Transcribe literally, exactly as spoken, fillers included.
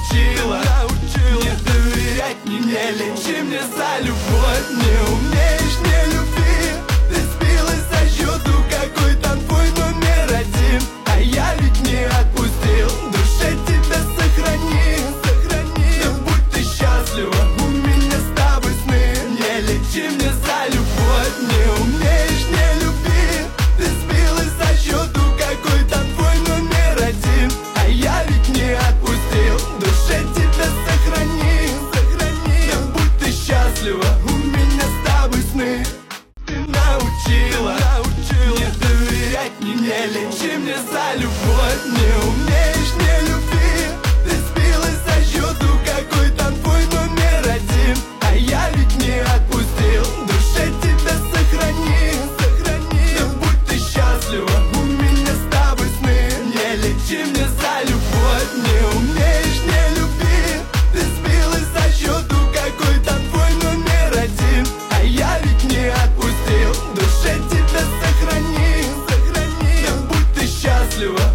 научила, научила не доверять, не, не лечи мне за любовь. Не умеешь, не люби. Ты сбилась со счету, какой там твой номер один. А я ведь не отпустил, в душе тебя сохранил, сохранил. Да будь ты счастлива, у меня с тобой сны. Не лечи мне за любовь. Не умеешь, не люби. Ты сбилась со счету, какой там твой номер один. А я ведь не отпустил, в душе тебя сохранил, сохранил. Да будь ты счастлива, у меня с тобой сны. Ты научила, научила не доверять, не, не лечи мне за любовь. Не умеешь, не люби. Ты сбилась со счету, какой там твой номер один. А я ведь не отпустил, в душе тебя сохранил, сохранил. Да будь ты счастлива, у меня с тобой сны. Не лечи мне за любовь. Не умеешь, не люби. Ты сбилась со счету, какой там твой номер один. А я ведь не отпустил, в душе тебя сохранил, сохранил. Да будь ты счастлива.